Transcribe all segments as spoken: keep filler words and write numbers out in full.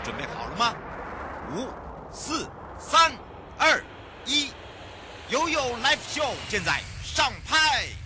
准备好了吗？五、四、三、二、一，悠悠 Live Show 现在上拍。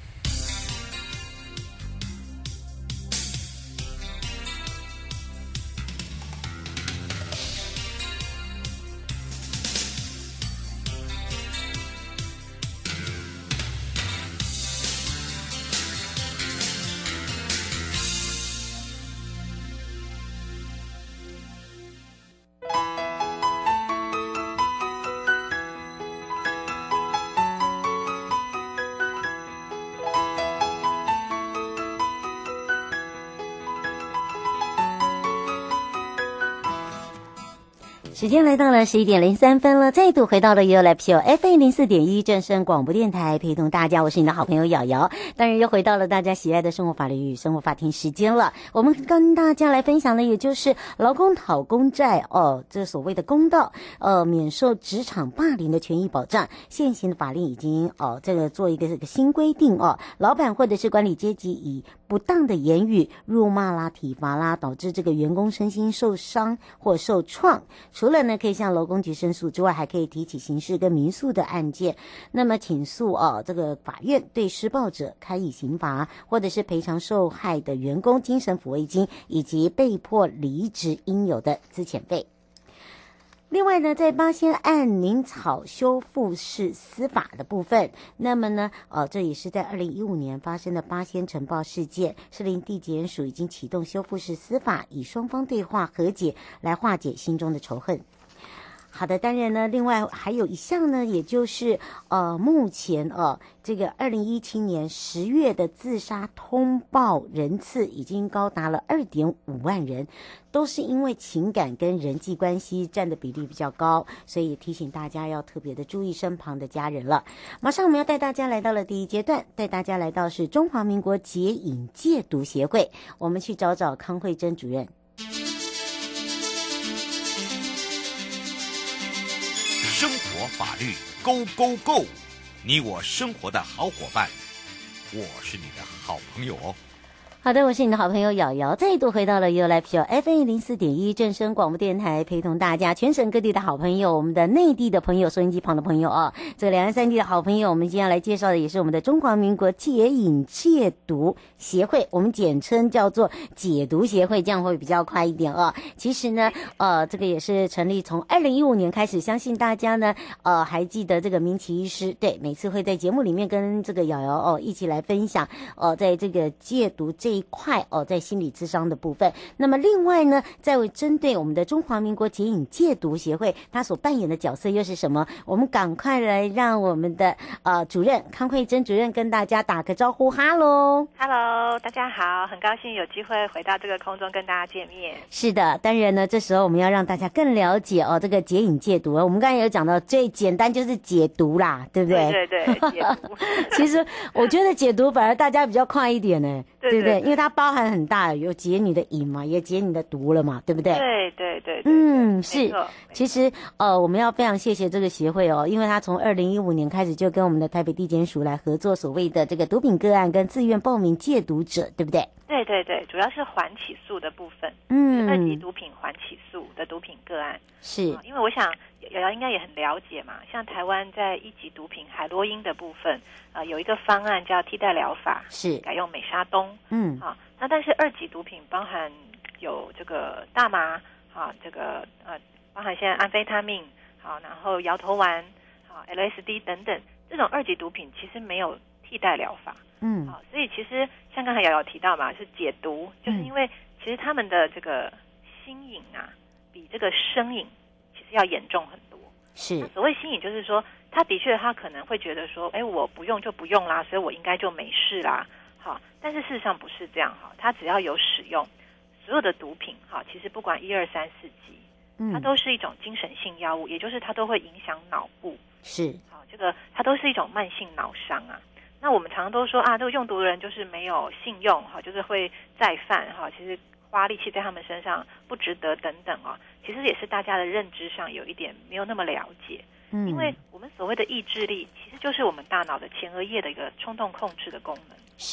时间来到了十一点零三分了，再度回到了 You Live Show F M 零四点一正声广播电台，陪同大家，我是你的好朋友瑶瑶。当然又回到了大家喜爱的生活法律与生活法庭时间了。我们跟大家来分享的，也就是劳工讨公债哦，这所谓的公道，呃，免受职场霸凌的权益保障。现行的法令已经哦，这个做一个这个新规定哦，老板或者是管理阶级以不当的言语辱骂啦、体罚啦，导致这个员工身心受伤或受创，除了呢可以向劳工局申诉之外，还可以提起刑事跟民诉的案件。那么请诉哦，这个法院对施暴者开以刑罚，或者是赔偿受害的员工精神抚慰金以及被迫离职应有的资遣费。另外呢，在八仙案宁草修复式司法的部分，那么呢，呃，这也是在二零一五年发生的八仙尘爆事件，士林地检署已经启动修复式司法，以双方对话和解来化解心中的仇恨。好的，当然呢，另外还有一项呢，也就是呃，目前呃，这个二零一七年十月的自杀通报人次已经高达了二点五万人，都是因为情感跟人际关系占的比例比较高，所以提醒大家要特别的注意身旁的家人了。马上我们要带大家来到了第一阶段，带大家来到是中华民国解瘾戒毒协会，我们去找找康慧珍主任。 生活法律 Go Go Go， 你我生活的好伙伴，我是你的好朋友哦。 好的，我是你的好朋友瑶瑶，再度回到了 You Live Show F M 零四点一正声广播电台，陪同大家全省各地的好朋友，我们的内地的朋友，收音机旁的朋友啊，这个两岸三地的好朋友，我们今天来介绍的也是我们的中华民国戒瘾戒毒协会，我们简称叫做解毒协会，这样会比较快一点啊。其实呢，呃，这个也是成立从二零一五年开始，相信大家呢，呃，还记得这个明奇医师，对，每次会在节目里面跟这个瑶瑶哦一起来分享，呃，在这个戒毒这一块哦，在心理咨商的部分。那么另外呢，在针对我们的中华民国解瘾戒毒协会，它所扮演的角色又是什么？我们赶快来让我们的呃主任康慧珍主任跟大家打个招呼。哈喽， 哈喽，大家好，很高兴有机会回到这个空中跟大家见面。 是的，当然呢，这时候我们要让大家更了解哦，这个解瘾戒毒。我们刚才有讲到，最简单就是解毒啦，对不对？ 对对对，解毒。 其实我觉得解毒反而大家比较快一点呢， 对对不对？因为它包含很大，有解你的瘾嘛，也解你的毒了嘛，对不对？ 对对对对， 嗯，是。 没其实呃，我们要非常谢谢这个协会哦，因为它从二零一五年开始就跟我们的台北地检署来合作，所谓的这个毒品个案跟自愿报名戒毒者，对不对？ 对对对，主要是缓起诉的部分， 嗯， 二级毒品缓起诉的毒品个案是、 啊，因为我想瑶瑶应该也很了解嘛，像台湾在一级毒品海洛因的部分，呃，有一个方案叫替代疗法， 是改用美沙酮， 嗯， 啊，那但是二级毒品包含有这个大麻，啊，这个呃，包含现在安非他命，好，然后摇头丸，好 ，L S D 等等，这种二级毒品其实没有替代疗法。 嗯， 好，所以其实像刚才瑶瑶提到嘛，是解毒，就是因为其实他们的这个心瘾啊，比这个生瘾其实要严重很多。 是， 所谓心瘾，就是说他的确他可能会觉得说，哎，我不用就不用啦，所以我应该就没事啦。好，但是事实上不是这样哈，他只要有使用所有的毒品，哈，其实不管一二三四级，它都是一种精神性药物，也就是它都会影响脑部。 是， 好，这个它都是一种慢性脑伤啊。那我们常常都说啊，这个用毒的人就是没有信用哈，就是会再犯哈，其实花力气在他们身上不值得等等啊，其实也是大家的认知上有一点没有那么了解。嗯，因为我们所谓的意志力，其实就是我们大脑的前额叶的一个冲动控制的功能。 是。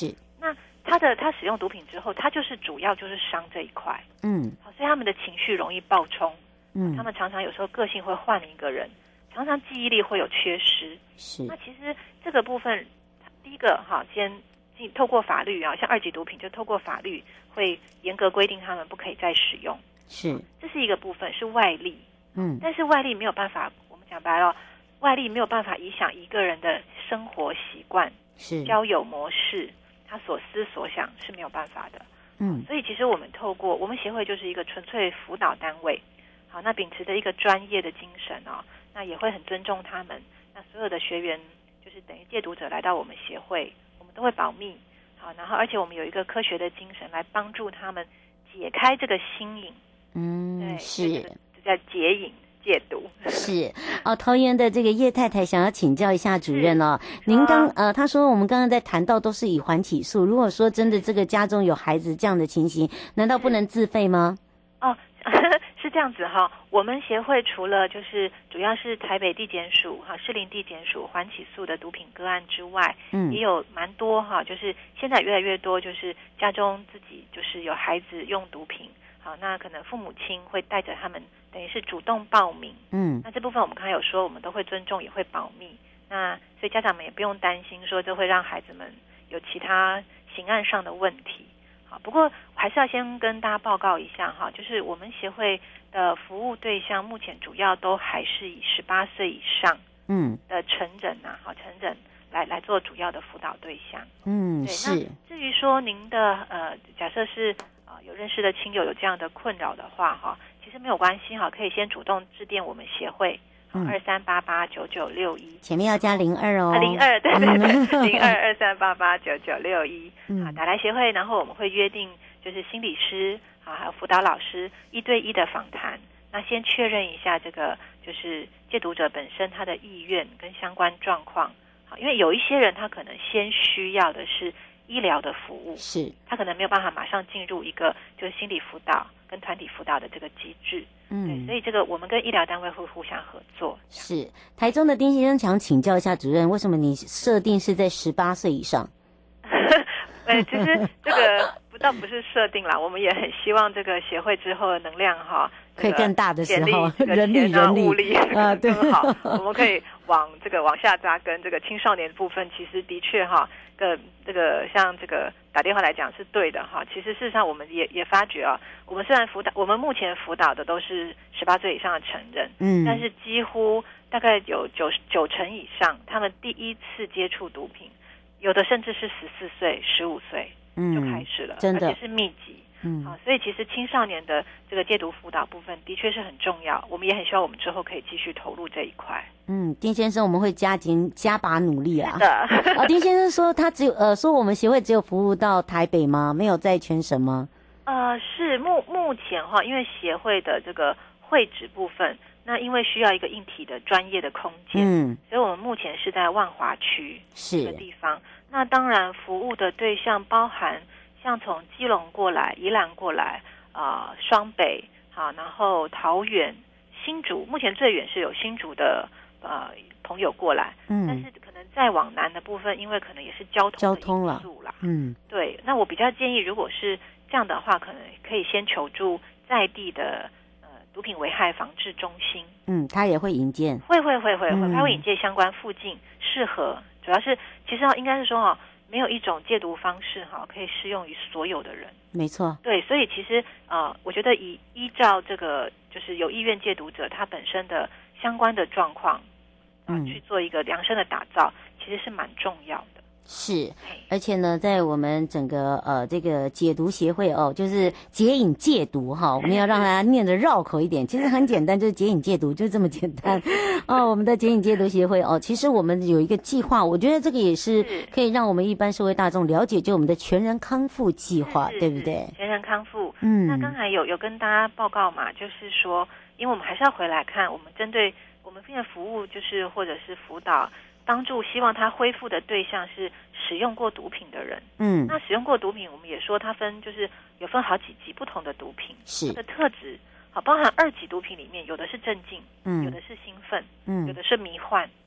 那他的他使用毒品之后，他就是主要就是伤这一块， 嗯， 好，所以他们的情绪容易暴冲， 嗯， 他们常常有时候个性会换一个人，常常记忆力会有缺失。 是。 那其实这个部分，第一个哈，先透过法律啊，像二级毒品就透过法律会严格规定他们不可以再使用， 是， 这是一个部分，是外力。 嗯， 但是外力没有办法，我们讲白了，外力没有办法影响一个人的生活习惯、 是交友模式，他所思所想是没有办法的。 嗯， 所以其实我们透过我们协会就是一个纯粹辅导单位，好，那秉持着一个专业的精神哦，那也会很尊重他们。那所有的学员就是等于戒毒者来到我们协会，我们都会保密，好，然后而且我们有一个科学的精神来帮助他们解开这个心瘾。 嗯， 对， 是。 叫解瘾戒毒。 是哦，桃园的这个叶太太想要请教一下主任哦，您刚呃，他说我们刚刚在谈到都是以缓起诉，如果说真的这个家中有孩子这样的情形，难道不能自费吗？ 哦，是这样子哈。我们协会除了就是主要是台北地检署哈、士林地检署缓起诉的毒品个案之外，嗯，也有蛮多哈，就是现在越来越多，就是家中自己就是有孩子用毒品。好，那可能父母亲会带着他们，等于是主动报名。嗯，那这部分我们刚才有说，我们都会尊重，也会保密。那所以家长们也不用担心说这会让孩子们有其他刑案上的问题。好，不过还是要先跟大家报告一下哈，就是我们协会的服务对象目前主要都还是以十八岁以上嗯的成人啊，好成人来来做主要的辅导对象。嗯，对。是。那至于说您的呃，假设是。有认识的亲友有这样的困扰的话哈，其实没有关系哈，可以先主动致电我们协会，二三八八九九六一，前面要加零二哦，零二对对对，零二二三八八九九六一，啊，打来协会，然后我们会约定就是心理师啊，还有辅导老师一对一的访谈，那先确认一下这个就是戒毒者本身他的意愿跟相关状况，好，因为有一些人他可能先需要的是。医疗的服务是，他可能没有办法马上进入一个就是心理辅导跟团体辅导的这个机制，嗯，对，所以这个我们跟医疗单位会互相合作。是，台中的丁先生想请教一下主任，为什么你设定是在十八岁以上？哎，其实这个不倒不是设定啦，我们也很希望这个协会之后的能量哈，可以更大的时候，人力人力物力啊更好，我们可以往这个往下扎根。这个青少年部分，其实的确哈。个这个像这个打电话来讲是对的哈，其实事实上我们也也发觉啊，我们虽然辅导，我们目前辅导的都是十八岁以上的成人，嗯，但是几乎大概有九九成以上，他们第一次接触毒品，有的甚至是十四岁、十五岁就开始了，嗯、真的，而且是密集。嗯，好，所以其实青少年的这个戒毒辅导部分的确是很重要，我们也很希望我们之后可以继续投入这一块。嗯，丁先生，我们会加紧加把努力啊。是的，啊，丁先生说他只有呃说我们协会只有服务到台北吗？没有在全省吗？呃，是目目前哈，因为协会的这个会址部分，那因为需要一个硬体的专业的空间，嗯，所以我们目前是在万华区这个地方。那当然，服务的对象包含。像从基隆过来、宜兰过来、啊、呃、双北，好，然后桃园、新竹，目前最远是有新竹的呃朋友过来，嗯，但是可能再往南的部分，因为可能也是交通的因素啦，嗯，对。那我比较建议，如果是这样的话，可能可以先求助在地的呃毒品危害防治中心，嗯，他也会引荐，会会会会会，他会引荐相关附近适合，主要是其实应该是说哈。没有一种戒毒方式哈，可以适用于所有的人。没错，对，所以其实呃，我觉得以依照这个就是有意愿戒毒者他本身的相关的状况，啊、呃，嗯，去做一个量身的打造，其实是蛮重要的。是，而且呢，在我们整个呃这个解毒协会哦，就是解瘾戒毒哈，我们要让大家念得绕口一点，其实很简单，就是解瘾戒毒，就这么简单哦。我们的解瘾戒毒协会哦，其实我们有一个计划，我觉得这个也是可以让我们一般社会大众了解，就我们的全人康复计划，对不对？全人康复，嗯，那刚才有有跟大家报告嘛，就是说，因为我们还是要回来看，我们针对我们现在服务就是或者是辅导。帮助希望他恢复的对象是使用过毒品的人。嗯，那使用过毒品，我们也说它分就是有分好几级不同的毒品，是它的特质。好，包含二级毒品里面有的是镇静，嗯，有的是兴奋，嗯，有的是迷幻，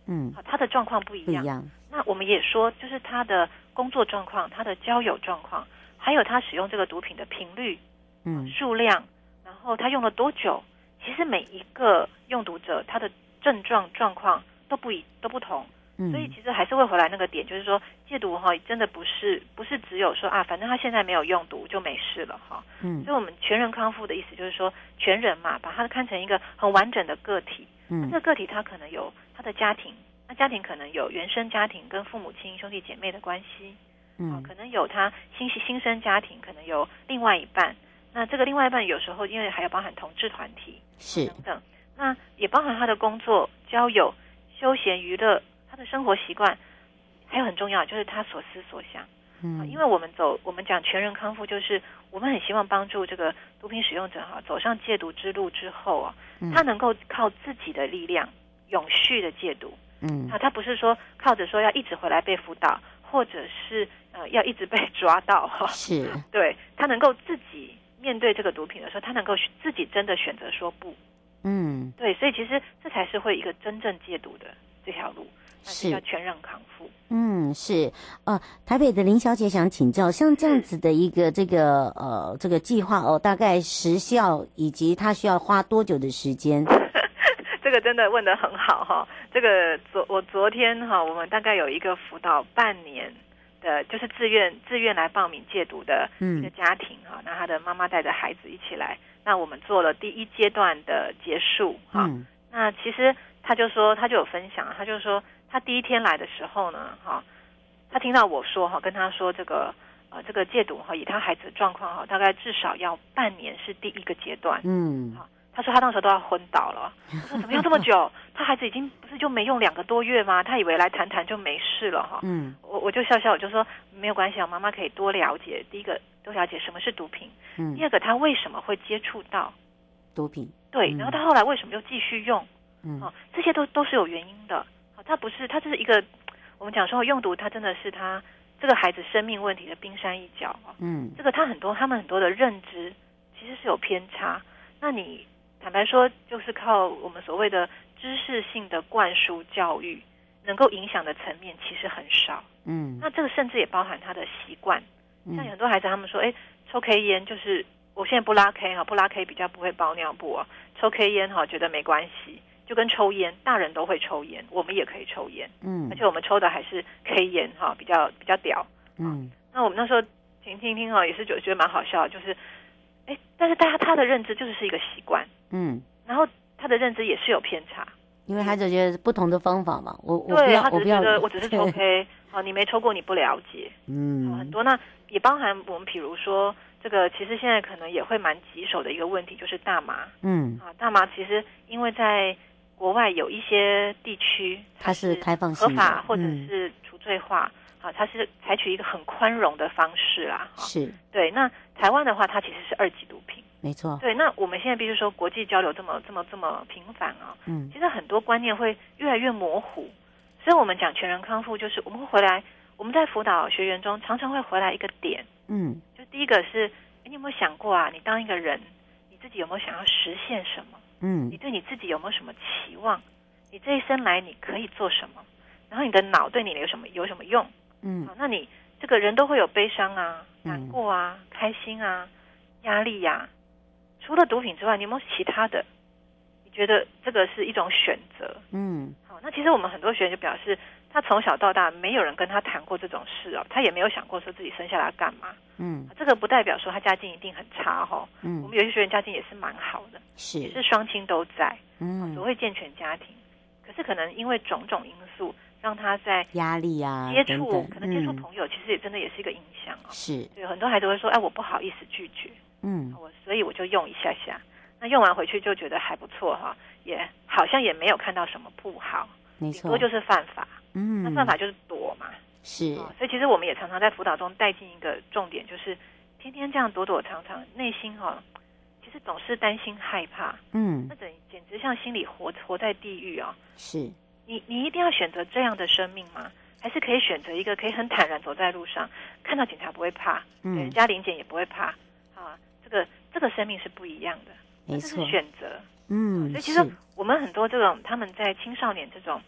嗯， 好，他的状况不一样。 不一样。 那我们也说，就是他的工作状况、他的交友状况，还有他使用这个毒品的频率、 嗯， 数量，然后他用了多久，其实每一个用毒者他的症状状况都不一都不同。 嗯， 所以其实还是会回来那个点，就是说戒毒哈，真的不是不是只有说啊，反正他现在没有用毒就没事了哈。 嗯， 所以我们全人康复的意思就是说，全人嘛，把它看成一个很完整的个体。 嗯， 那这个个体他可能有他的家庭，那家庭可能有原生家庭跟父母亲兄弟姐妹的关系， 嗯、 啊，可能有他新新生家庭，可能有另外一半。那这个另外一半有时候因为还有包含同志团体是等等，那也包含他的工作、交友、休闲娱乐。他的生活习惯，还有很重要就是他所思所想。 嗯、 啊，因为我们走，我们讲全人康复，就是我们很希望帮助这个毒品使用者哈，走上戒毒之路之后啊， 嗯、 他能够靠自己的力量永续的戒毒。 嗯， 啊，他不是说靠着说要一直回来被辅导，或者是呃要一直被抓到哈。 是， 对，他能够自己面对这个毒品的时候，他能够自己真的选择说不。 嗯， 对，所以其实这才是会一个真正戒毒的这条路。 是叫全人康复。 嗯，是呃，台北的林小姐想请教，像这样子的一个这个呃这个计划哦，大概时效以及它需要花多久的时间？ 这个真的问得很好哈。这个昨我昨天哈，我们大概有一个辅导半年的，就是自愿自愿来报名戒毒的一个家庭哈，那、嗯、他的妈妈带着孩子一起来，那我们做了第一阶段的结束哈。嗯、那其实他就说，他就有分享，他就说。他第一天来的时候呢，哈，他听到我说哈，跟他说这个呃这个戒毒哈，以他孩子的状况哈，大概至少要半年是第一个阶段。嗯，好，他说他那时候都要昏倒了，他说怎么样这么久？他孩子已经不是就没用两个多月吗？他以为来谈谈就没事了哈。嗯，我我就笑笑，我就说没有关系啊，妈妈可以多了解，第一个多了解什么是毒品，嗯，第二个他为什么会接触到毒品， 对，然后他后来为什么又继续用，嗯，哦，这些都都是有原因的。他不是，他就是一个，我们讲说用毒，他真的是他这个孩子生命问题的冰山一角。嗯，这个他很多，他们很多的认知其实是有偏差。那你坦白说，就是靠我们所谓的知识性的灌输教育，能够影响的层面其实很少。嗯，那这个甚至也包含他的习惯。像有很多孩子，他们说，哎，抽 K 烟就是我现在不拉 K 哈，不拉 K 比较不会包尿布啊，抽 K 烟哈，觉得没关系。就跟抽烟，大人都会抽烟，我们也可以抽烟，嗯，而且我们抽的还是 K 烟哈，比较比较屌，嗯。那我们那时候听听听哈，也是觉得觉得蛮好笑，就是，哎，但是大家他的认知就是是一个习惯，嗯，然后他的认知也是有偏差， 因为他就觉得不同的方法嘛，我我对他只是觉得我只是抽 K，啊，你没抽过你不了解，嗯，很多那也包含我们比如说这个，其实现在可能也会蛮棘手的一个问题就是大麻，嗯，啊，大麻其实因为在国外有一些地区它是开放性合法或者是除罪化，嗯、啊，它是采取一个很宽容的方式啦。 是， 对。那台湾的话，它其实是二级毒品， 没错。 对。那我们现在必须说，国际交流这么这么这么频繁啊，嗯，其实很多观念会越来越模糊。所以我们讲全人康复，就是我们会回来，我们在辅导学员中常常会回来一个点，嗯，就第一个是，你有没有想过啊？你当一个人，你自己有没有想要实现什么？嗯，你对你自己有没有什么期望？你这一生来你可以做什么？然后你的脑对你有什么有什么用？嗯，好，那你这个人都会有悲伤啊、难过啊、嗯、开心啊、压力呀、啊。除了毒品之外，你有没有其他的？你觉得这个是一种选择？嗯，好，那其实我们很多学员就表示，他从小到大没有人跟他谈过这种事哦，他也没有想过说自己生下来干嘛。嗯，这个不代表说他家境一定很差哈、哦。嗯，我们有些学员家境也是蛮好的， 是也是双亲都在，嗯，所谓健全家庭。可是可能因为种种因素，让他在压力啊接触， 等等可能接触朋友，嗯、其实也真的也是一个影响哦。 是， 对，很多孩子会说，哎，我不好意思拒绝，嗯，我所以我就用一下下，那用完回去就觉得还不错哈，也好像也没有看到什么不好， 没错， 顶多就是犯法，嗯，那犯法就是躲嘛。 是、 哦，所以其实我们也常常在辅导中带进一个重点，就是天天这样躲躲藏藏，内心哈、哦，其实总是担心害怕，嗯，那简简直像心里活活在地狱啊、哦。 是， 你你一定要选择这样的生命吗？还是可以选择一个可以很坦然走在路上，看到警察不会怕，嗯，人家临检也不会怕，啊，这个这个生命是不一样的， 没错， 这是选择， 嗯， 所以其实我们很多这种他们在青少年这种。我们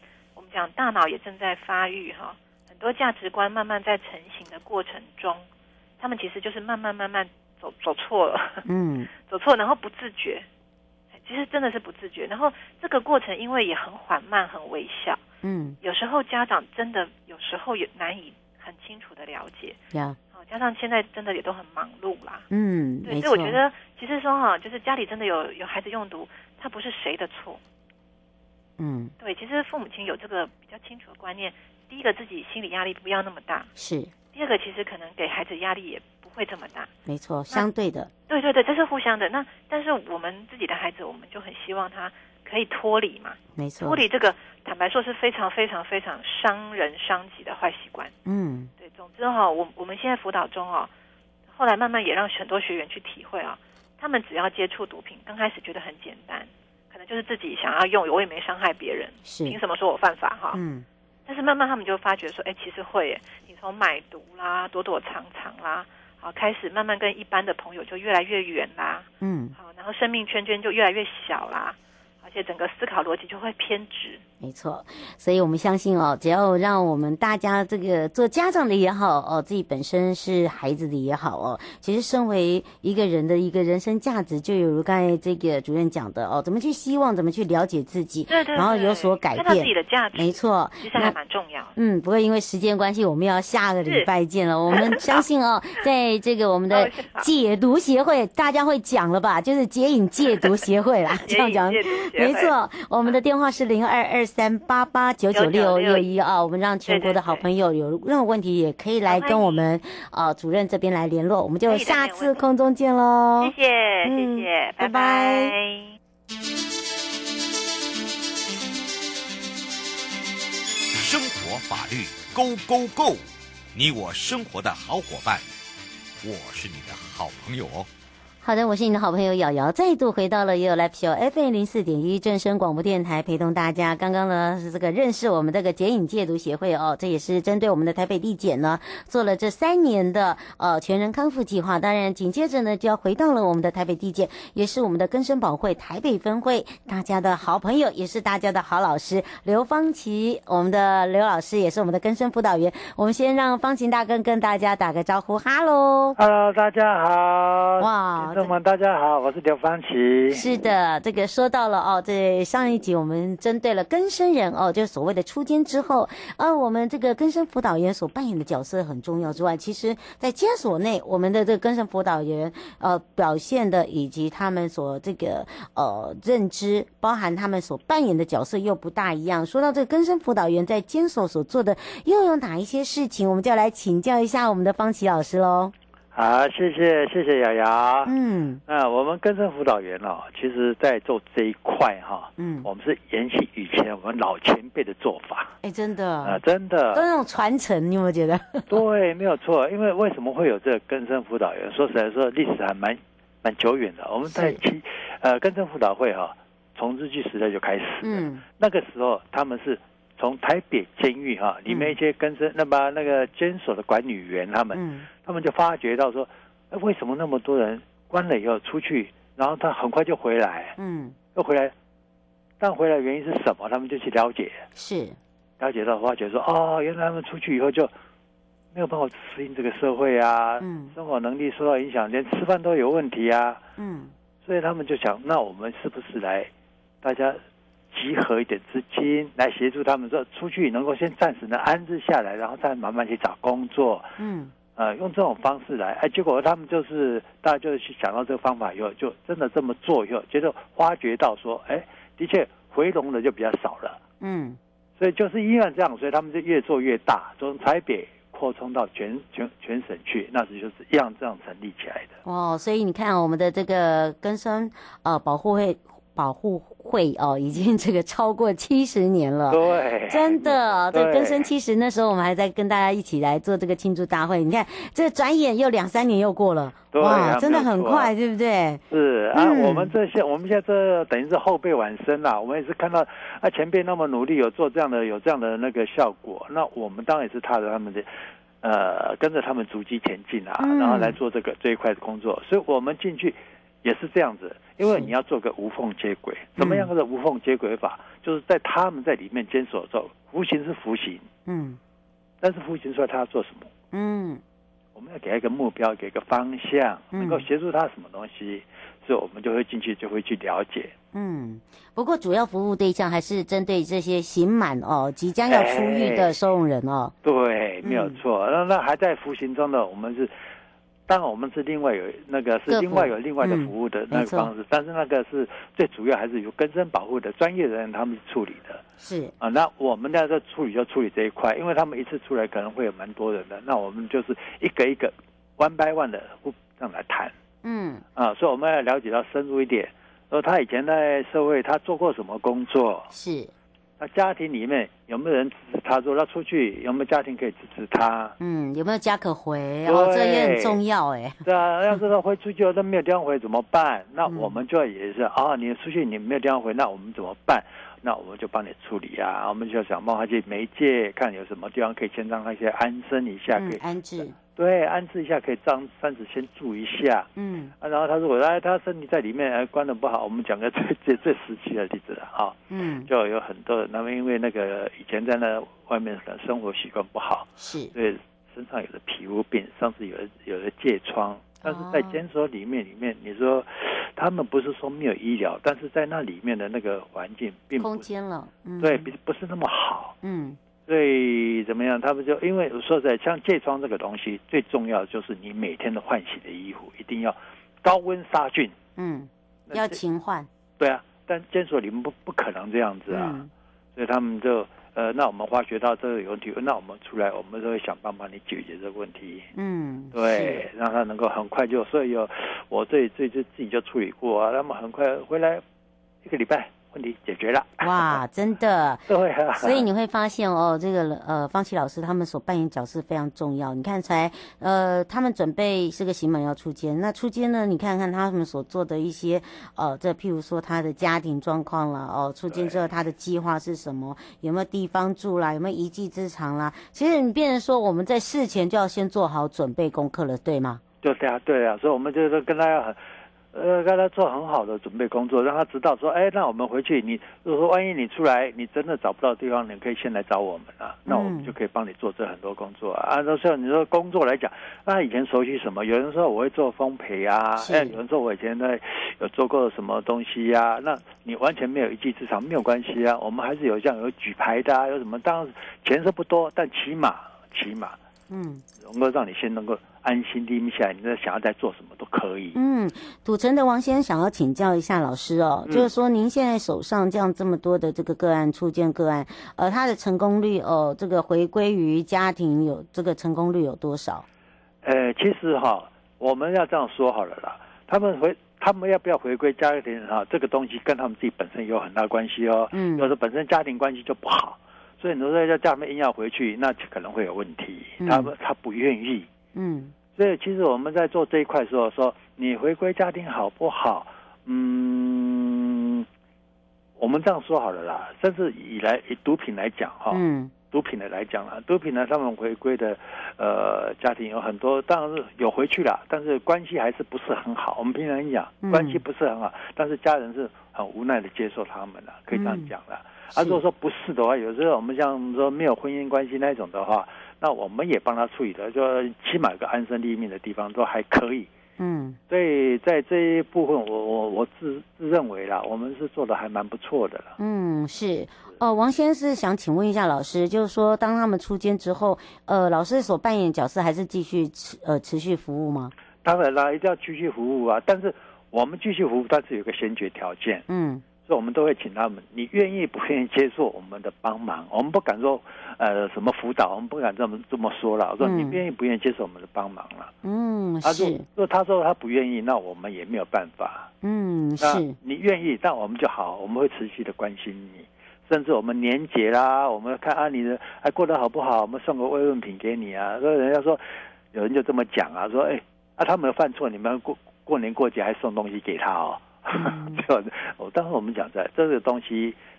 们讲大脑也正在发育哈，很多价值观慢慢在成型的过程中，他们其实就是慢慢慢慢走走错了，嗯，走错，然后不自觉，其实真的是不自觉，然后这个过程因为也很缓慢、很微小，嗯，有时候家长真的有时候也难以很清楚的了解，呀、yeah. 哦，加上现在真的也都很忙碌啦，嗯，对，所以我觉得其实说哈，就是家里真的有有孩子用毒，它不是谁的错。嗯，对，其实父母亲有这个比较清楚的观念，第一个自己心理压力不要那么大，是；第二个其实可能给孩子压力也不会这么大， 没错，相对的， 对对对，这是互相的。那但是我们自己的孩子，我们就很希望他可以脱离嘛， 没错， 脱离这个坦白说是非常非常非常伤人伤己的坏习惯。嗯，对，总之哈、哦，我我们现在辅导中哦，后来慢慢也让很多学员去体会啊、哦，他们只要接触毒品，刚开始觉得很简单。可能就是自己想要用，我也没伤害别人，凭什么说我犯法哈？嗯，但是慢慢他们就发觉说，哎，其实会耶，你从买毒啦、躲躲藏藏啦，好，开始慢慢跟一般的朋友就越来越远啦，嗯，好，然后生命圈圈就越来越小啦，而且整个思考逻辑就会偏执。 没错，所以我们相信哦，只要让我们大家这个做家长的也好哦，自己本身是孩子的也好哦，其实身为一个人的一个人生价值，就有如刚才这个主任讲的哦，怎么去希望，怎么去了解自己， 对 对, 对， 然后有所改变， 看到自己的价值， 没错， 其实还蛮重要。 嗯，不过因为时间关系，我们要下个礼拜见了。我们相信哦，在这个我们的戒毒协会，大家会讲了吧？就是戒瘾戒毒协会啦，这样讲，没错。我们的电话是零二二三八八九九六六一啊，我们让全国的好朋友有任何问题也可以来跟我们啊主任这边来联络，我们就下次空中见喽。 谢谢，嗯、谢谢，拜拜。 生活法律 Go Go Go， 你我生活的好伙伴，我是你的好朋友哦。 好的，我是你的好朋友瑶瑶，再度回到了也有 Live Show F M 零四点一正声广播电台，陪同大家。刚刚呢是这个认识我们这个戒瘾戒毒协会哦，这也是针对我们的台北地检呢做了这三年的呃全人康复计划。当然紧接着呢就要回到了我们的台北地检，也是我们的更生保会台北分会大家的好朋友，也是大家的好老师刘芳琪，我们的刘老师也是我们的更生辅导员。我们先让芳琴大哥跟大家打个招呼，哈喽， 哈喽，大家好， 哇。 听众们大家好，我是刘芳琪。 是的，这个说到了哦，在上一集我们针对了更生人哦，就是所谓的出监之后，啊，我们这个更生辅导员所扮演的角色很重要之外，其实在监所内，我们的这个更生辅导员呃表现的以及他们所这个呃认知，包含他们所扮演的角色又不大一样。说到这个更生辅导员在监所所做的又有哪一些事情，我们就要来请教一下我们的芳琪老师喽。 好，谢谢谢谢瑶瑶。嗯，那、呃、我们更生辅导员哦，其实在做这一块哈，嗯，我们是延续以前我们老前辈的做法。 哎，真的啊、 呃，真的， 都那种传承，你有没有觉得？ 对，没有错。因为为什么会有这个更生辅导员？说实在说，历史还蛮蛮久远的。我们在其呃更生辅导会哈，从日据时代就开始。嗯，那个时候他们是。从台北监狱哈，里面一些更生，那么那个监所的管理员他们，嗯、他们就发觉到说，哎，为什么那么多人关了以后出去，然后他很快就回来，嗯，又回来，但回来原因是什么？他们就去了解， 是了解到发觉说，哦，原来他们出去以后就没有办法适应这个社会啊，嗯，生活能力受到影响，连吃饭都有问题啊，嗯，所以他们就想，那我们是不是来大家集合一点资金来协助他们，说出去能够先暂时的安置下来，然后再慢慢去找工作。嗯，呃，用这种方式来，哎，结果他们就是大家就是去想到这个方法以后，就真的这么做以后，接着发觉到说，哎，的确回笼的就比较少了。嗯，所以就是因为这样，所以他们就越做越大，从台北扩充到全全全省去，那是就是一样这样成立起来的。 哦，所以你看我们的这个更生呃保护会。保护会哦，已经这个超过七十年了， 对， 真的，这更生七十那时候我们还在跟大家一起来做这个庆祝大会。你看，这转眼又两三年又过了，哇，真的很快，对不对？ 是啊，嗯、我们这些我们现在这等于是后辈晚生啦，我们也是看到啊前辈那么努力，有做这样的有这样的那个效果，那我们当然也是踏着他们的。呃，跟着他们足迹前进啊，嗯、然后来做这个这一块的工作，所以我们进去也是这样子，因为你要做个无缝接轨。什么样的无缝接轨法？嗯、就是在他们在里面坚守的时候，服刑是服刑，嗯，但是服刑出来他要做什么？嗯，我们要给他一个目标，给一个方向，能够协助他什么东西，所以我们就会进去，就会去了解。 嗯，不过主要服务对象还是针对这些刑满哦，即将要出狱的收容人哦。 哎、对，没有错。那、嗯、那还在服刑中的，我们是。当然，我们是另外有那个是另外有另外的服务的那个方式，嗯、但是那个是最主要还是由根生保护的专业人他们处理的。 是啊，那我们在这处理就处理这一块，因为他们一次出来可能会有蛮多人的，那我们就是一个一个 one by one 的这样来谈。嗯啊，所以我们要了解到深入一点，说他以前在社会他做过什么工作。 是。 那家庭里面有没有人支持他做？他出去有没有家庭可以支持他？ 嗯，有没有家可回？哦，这也很重要哎。 对啊，要是他回出去都没有地方回怎么办？那我们就也是啊、嗯哦，你出去你没有地方回，那我们怎么办？那我们就帮你处理啊，我们就想办法去媒介，看有什么地方可以先让他先安身一下，可以、 嗯、安置。 对，安置一下可以暂暂时先住一下。嗯，啊，然后他如果哎他身体在里面哎关得不好，我们讲个最最最实际的例子了啊。嗯，就有很多人，那么因为那个以前在那外面的生活习惯不好， 是， 所以身上有的皮肤病，甚至有的有的疥疮。但是在监所里面里面，你说他们不是说没有医疗，但是在那里面的那个环境并不空间了，嗯、 对，不是那么好。嗯。所以怎么样？他们就因为说在像疥疮这个东西，最重要的就是你每天的换洗的衣服一定要高温杀菌。 嗯，要勤换。 对啊，但监所里面不不可能这样子啊，嗯、所以他们就呃，那我们发觉到这个有问题，那我们出来，我们都会想办法你解决这个问题。嗯，对，让他能够很快就，所以有我这这这自己就处理过啊，那么很快回来一个礼拜。问题解决了， 哇，真的， 对啊， 所以你会发现哦，这个呃，方琦老师他们所扮演角色非常重要。你看才，呃，他们准备是个刑满要出监，那出监呢，你看看他们所做的一些，呃，这譬如说他的家庭状况啦，哦，出监之后他的计划是什么，有没有地方住啦，有没有一技之长啦，其实你变成说我们在事前就要先做好准备功课了，对吗？ 对啊，对啊，所以我们就是跟大家很。呃，让他做很好的准备工作，让他知道说，哎，那我们回去，你如果说万一你出来，你真的找不到地方，你可以先来找我们啊，那我们就可以帮你做这很多工作啊。按照像你说工作来讲，那以前熟悉什么？有人说我会做烘焙啊，哎，有人说我以前在有做过什么东西呀、啊，那你完全没有一技之长没有关系啊，我们还是有像有举牌的啊，有什么？当然钱是不多，但起码起码，嗯，能够让你先能够。安心立下来，你在想要再做什么都可以。 嗯，土城的王先生想要请教一下老师哦，嗯、就是说您现在手上这样这么多的这个个案出监个案，呃，他的成功率哦，这个回归于家庭有这个成功率有多少？ 呃，其实哈，我们要这样说好了啦，他们回他们要不要回归家庭哈，这个东西跟他们自己本身有很大关系哦。嗯，有的本身家庭关系就不好，所以你说要叫他们硬要回去，那可能会有问题。嗯、他们他不愿意。嗯，所以其实我们在做这一块的时候，说你回归家庭好不好？嗯，我们这样说好了啦。甚至以来以毒品来讲哈，嗯，毒品的来讲啦，毒品呢，他们回归的呃家庭有很多，当然是有回去了，但是关系还是不是很好。我们平常讲关系不是很好，嗯、但是家人是很无奈的接受他们了，可以这样讲了。嗯、啊，如果说不是的话，有时候我们像说没有婚姻关系那种的话。那我们也帮他处理的，就起码有个安身立命的地方都还可以。嗯，所以在这一部分我，我我我自自认为啦，我们是做的还蛮不错的啦。 嗯，是。哦，王先生想请问一下老师，就是说，当他们出监之后，呃，老师所扮演的角色还是继续持呃持续服务吗？ 当然啦，一定要继续服务啊。但是我们继续服务，但是有个先决条件。嗯。所以我们都会请他们，你愿意不愿意接受我们的帮忙？我们不敢说，呃，什么辅导，我们不敢这么这么说了。我说你愿意不愿意接受我们的帮忙了？嗯， 是。 如果他说他不愿意，那我们也没有办法。 嗯，是。 你愿意，那我们就好，我们会持续的关心你，甚至我们年节啦，我们看啊你的还过得好不好，我们送个慰问品给你啊。所以人家说，有人就这么讲啊，说哎，啊他们犯错，你们过过年过节还送东西给他哦。嗯、就我当时我们讲在这个东西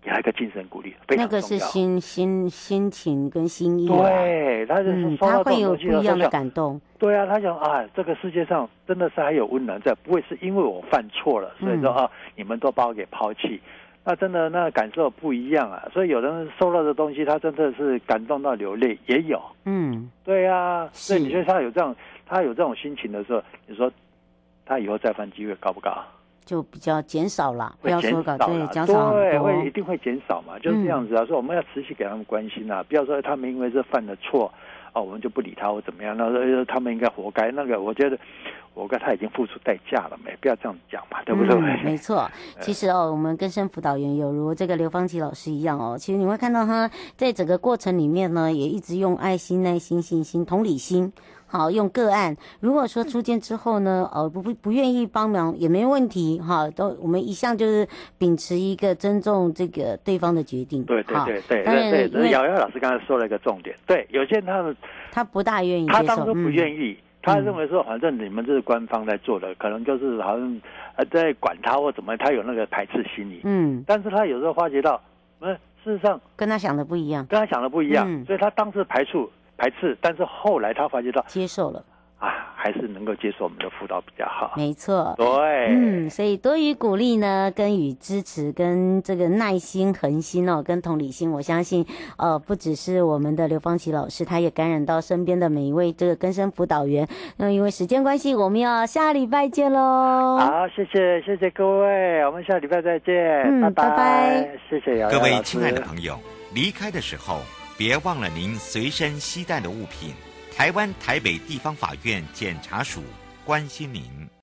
给他一个精神鼓励，非常那个是心心心情跟心意、啊， 对，他就是嗯， 收到他会有这种东西不一样的感动。 对啊，他想啊，这个世界上真的是还有温暖在，不会是因为我犯错了，所以说、嗯、啊，你们都把我给抛弃。那真的那感受不一样啊，所以有人收到的东西，他真的是感动到流泪，也有。嗯，对啊，所以你觉得他有这样，他有这种心情的时候，你说他以后再犯机会高不高？ 就比较减少了，不要说搞对，减少对，会一定会减少嘛，就是这样子啊。嗯、所以我们要持续给他们关心啊，不要说他们因为这犯了错。哦，我们就不理他或怎么样？那说他们应该活该。那个，我觉得活该，他已经付出代价了没？不要这样讲嘛，对不对？ 嗯、没错。其实哦，我们更生辅导员有如这个刘芳琪老师一样哦，其实你会看到他在整个过程里面呢，也一直用爱心、耐心、信心、同理心。好，用个案。如果说出监之后呢，呃，不不不愿意帮忙也没问题，哈，都我们一向就是秉持一个尊重这个对方的决定。 对对对对对对，瑶瑶老师刚才说了一个重点，对，有些人他们他不大愿意接受， 他当初不愿意，嗯、他认为说反正你们这是官方在做的，可能就是好像呃在管他或怎么，他有那个排斥心理。嗯，但是他有时候发觉到，嗯，事实上跟他想的不一样， 跟他想的不一样，嗯、所以他当时排除。排斥，但是后来他发觉到接受了啊，还是能够接受我们的辅导比较好。 没错， 对， 嗯，所以多于鼓励呢，跟予支持，跟这个耐心、恒心哦，跟同理心，我相信，呃，不只是我们的刘芳琪老师，他也感染到身边的每一位这个更生辅导员。那因为时间关系，我们要下礼拜见喽。 好，谢谢谢谢各位，我们下礼拜再见， 嗯， 拜拜， 拜拜谢谢瑶瑶各位亲爱的朋友，离开的时候别忘了您随身携带的物品。台湾台北地方法院检察署关心您。